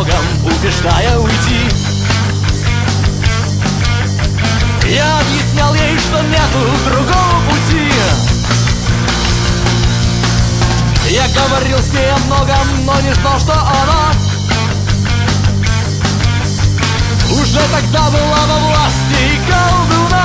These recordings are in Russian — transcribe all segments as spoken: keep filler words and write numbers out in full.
многом, убеждая уйти. Я объяснял ей, что нету другого пути. Я говорил с ней о многом, но не знал, что она уже тогда была во власти колдуна.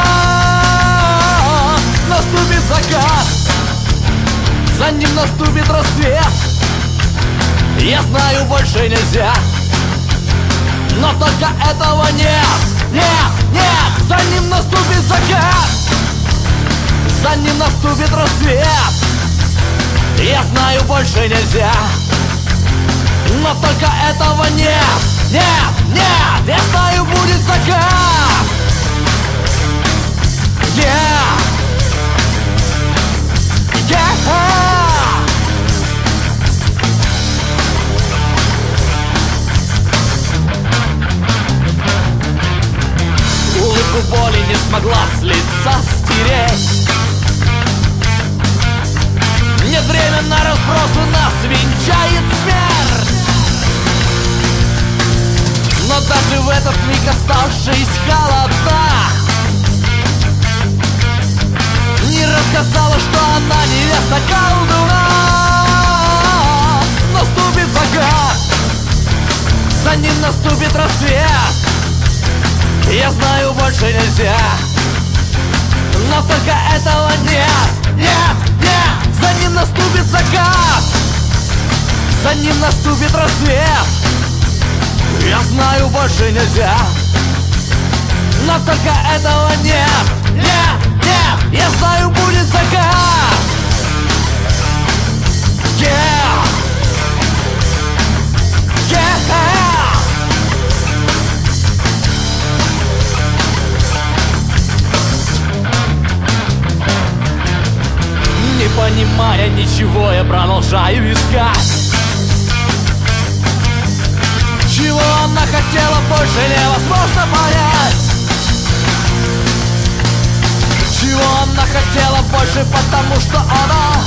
Наступит закат, за ним наступит рассвет. Я знаю, больше нельзя, но только этого нет. Нет, нет, за ним наступит закат, за ним наступит рассвет. Я знаю, больше нельзя, но только этого нет. Нет, нет, я знаю, будет закат. Yeah, yeah. Улыбку боли не смогла с лица стереть. Нет времени на разбросы, нас венчает смерть. Но даже в этот миг, оставшись холодна, не рассказала, что она невеста колдуна. Наступит закат, за ним наступит рассвет. Я знаю, больше нельзя, но только этого нет. Нет, нет, за ним наступит закат, за ним наступит рассвет. Я знаю, больше нельзя, но только этого нет. Нет, нет, я знаю, будет закат. Yeah, yeah. Не понимая ничего, я продолжаю искать. Чего она хотела, больше невозможно понять. Чего она хотела больше, потому что она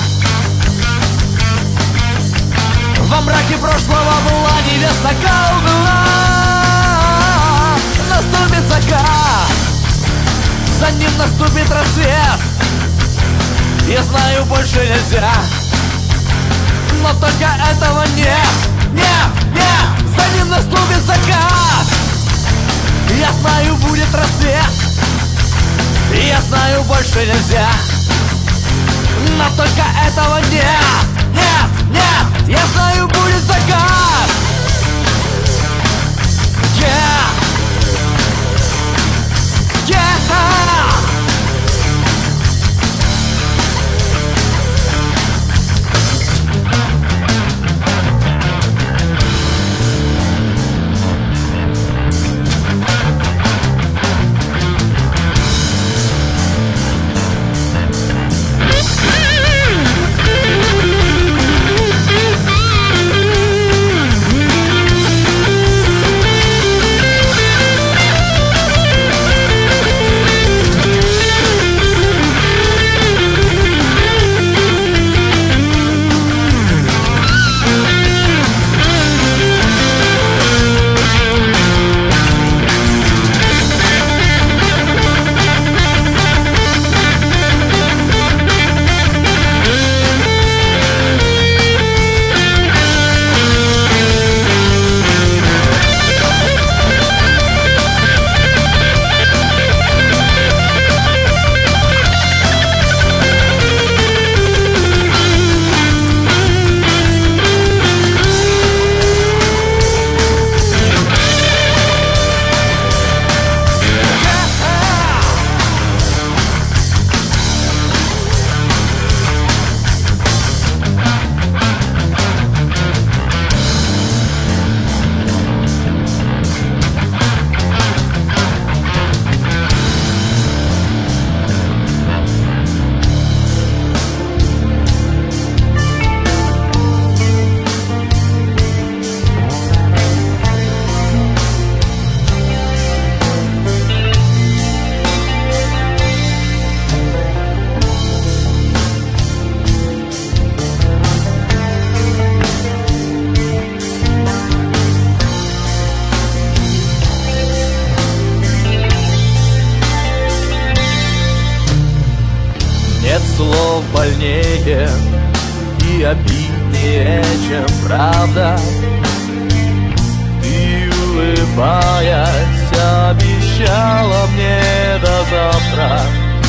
во мраке прошлого была невеста колдуна. Наступит закат, за ним наступит рассвет. Я знаю, больше нельзя, но только этого нет. Нет, нет, за ним наступит закат. Я знаю, будет рассвет. Я знаю, больше нельзя, но только этого нет. Нет, нет, я знаю, будет закат. Yeah, yeah. сон больнее и обиднее, чем правда. Ты, улыбаясь, обещала мне до завтра,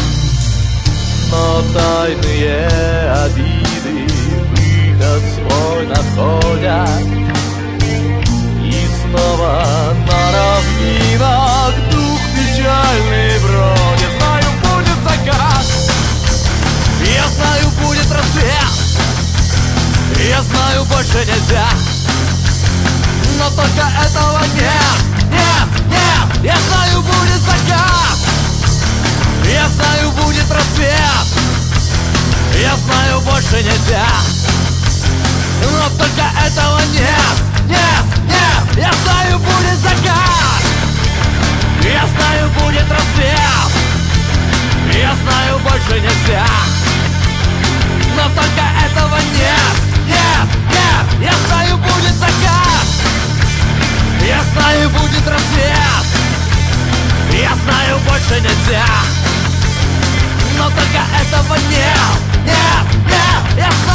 но тайные обиды выход свой находят. И снова на равнинах дух печальный бродит. Знаю, будет закат, я знаю, будет рассвет, я знаю, больше нельзя, но только этого нет, нет, нет. Я знаю, будет закат, я знаю, будет рассвет, я знаю, больше нельзя, но только этого нет, нет, нет. Я знаю, будет закат, я знаю, будет рассвет, я знаю, больше нельзя, но только этого нет, нет, нет. Я знаю, будет закат, я знаю, будет рассвет, я знаю, больше нельзя, но только этого нет, нет, нет. Я знаю,